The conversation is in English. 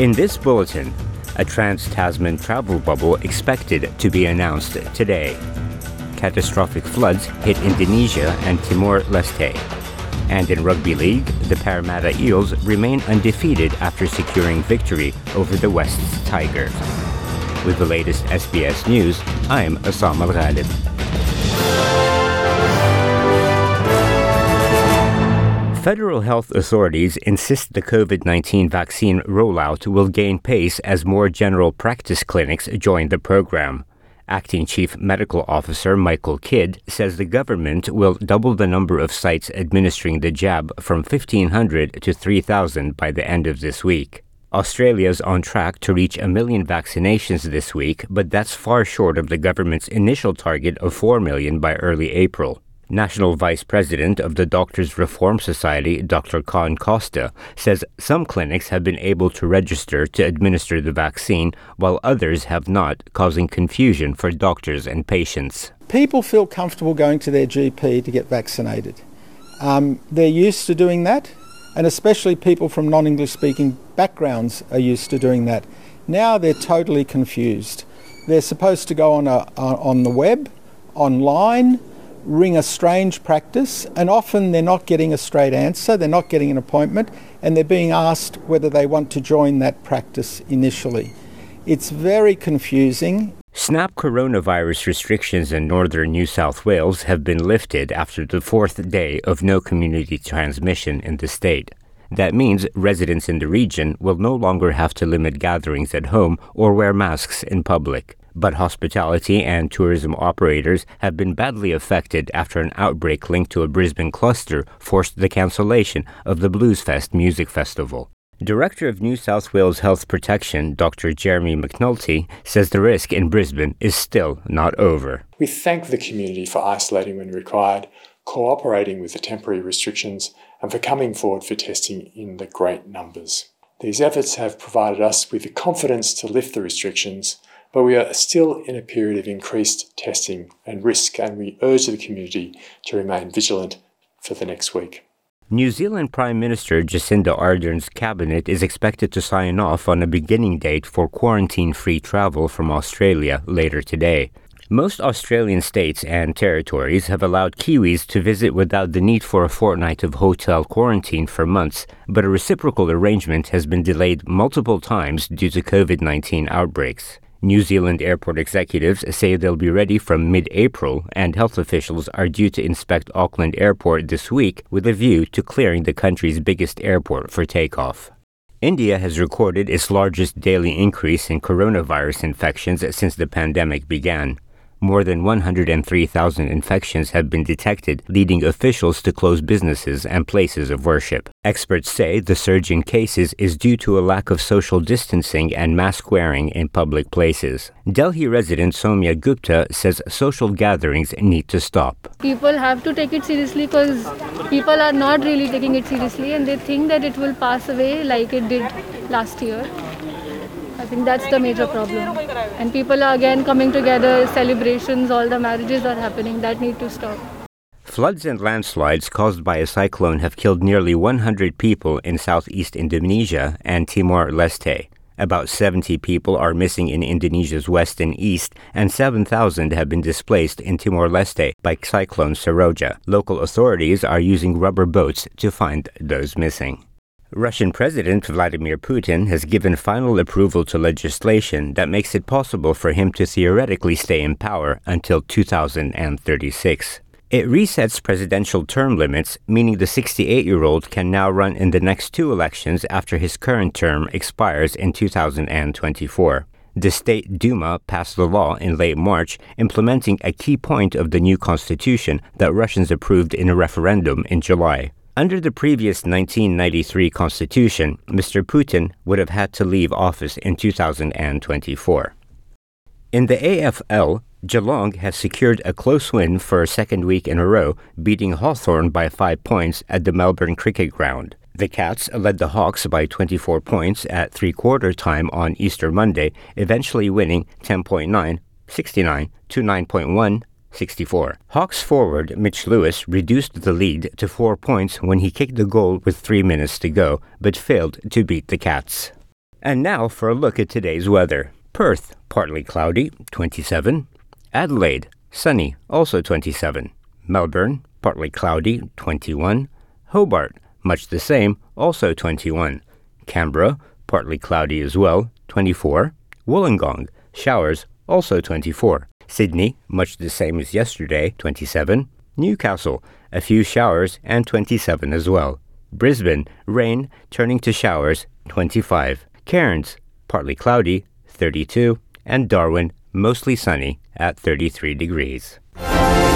In this bulletin, a trans-Tasman travel bubble expected to be announced today. Catastrophic floods hit Indonesia and Timor-Leste. And in Rugby League, the Parramatta Eels remain undefeated after securing victory over the West's Tigers. With the latest SBS News, I'm Assam Al-Ghalib. Federal health authorities insist the COVID-19 vaccine rollout will gain pace as more general practice clinics join the program. Acting Chief Medical Officer Michael Kidd says the government will double the number of sites administering the jab from 1,500 to 3,000 by the end of this week. Australia's on track to reach 1 million vaccinations this week, but that's far short of the government's initial target of 4 million by early April. National Vice President of the Doctors Reform Society, Dr. Con Costa, says some clinics have been able to register to administer the vaccine, while others have not, causing confusion for doctors and patients. People feel comfortable going to their GP to get vaccinated. They're used to doing that, and especially people from non-English speaking backgrounds are used to doing that. Now they're totally confused. They're supposed to go on the web, online, ring a strange practice, and often they're not getting a straight answer, they're not getting an appointment, and they're being asked whether they want to join that practice initially. It's very confusing. Snap coronavirus restrictions in northern New South Wales have been lifted after the fourth day of no community transmission in the state. That means residents in the region will no longer have to limit gatherings at home or wear masks in public. But hospitality and tourism operators have been badly affected after an outbreak linked to a Brisbane cluster forced the cancellation of the Bluesfest Music Festival. Director of New South Wales Health Protection, Dr. Jeremy McNulty, says the risk in Brisbane is still not over. We thank the community for isolating when required, cooperating with the temporary restrictions, and for coming forward for testing in the great numbers. These efforts have provided us with the confidence to lift the restrictions, but we are still in a period of increased testing and risk, and we urge the community to remain vigilant for the next week. New Zealand Prime Minister Jacinda Ardern's cabinet is expected to sign off on a beginning date for quarantine-free travel from Australia later today. Most Australian states and territories have allowed Kiwis to visit without the need for a fortnight of hotel quarantine for months, but a reciprocal arrangement has been delayed multiple times due to COVID-19 outbreaks. New Zealand airport executives say they'll be ready from mid-April, and health officials are due to inspect Auckland Airport this week with a view to clearing the country's biggest airport for takeoff. India has recorded its largest daily increase in coronavirus infections since the pandemic began. More than 103,000 infections have been detected, leading officials to close businesses and places of worship. Experts say the surge in cases is due to a lack of social distancing and mask wearing in public places. Delhi resident Soumya Gupta says social gatherings need to stop. People have to take it seriously because people are not really taking it seriously, and they think that it will pass away like it did last year. I think that's the major problem. And people are again coming together, celebrations, all the marriages are happening. That need to stop. Floods and landslides caused by a cyclone have killed nearly 100 people in southeast Indonesia and Timor-Leste. About 70 people are missing in Indonesia's west and east, and 7,000 have been displaced in Timor-Leste by Cyclone Seroja. Local authorities are using rubber boats to find those missing. Russian President Vladimir Putin has given final approval to legislation that makes it possible for him to theoretically stay in power until 2036. It resets presidential term limits, meaning the 68-year-old can now run in the next two elections after his current term expires in 2024. The State Duma passed the law in late March, implementing a key point of the new constitution that Russians approved in a referendum in July. Under the previous 1993 constitution, Mr. Putin would have had to leave office in 2024. In the AFL, Geelong has secured a close win for a second week in a row, beating Hawthorn by 5 points at the Melbourne Cricket Ground. The Cats led the Hawks by 24 points at three-quarter time on Easter Monday, eventually winning 10.9, 69 to 9.1, 64. Hawks forward Mitch Lewis reduced the lead to 4 points when he kicked the goal with 3 minutes to go, but failed to beat the Cats. And now for a look at today's weather. Perth, partly cloudy, 27. Adelaide, sunny, also 27. Melbourne, partly cloudy, 21. Hobart, much the same, also 21. Canberra, partly cloudy as well, 24. Wollongong, showers, also 24. Sydney, much the same as yesterday, 27. Newcastle, a few showers and 27 as well. Brisbane, rain turning to showers, 25. Cairns, partly cloudy, 32. And Darwin, mostly sunny at 33 degrees.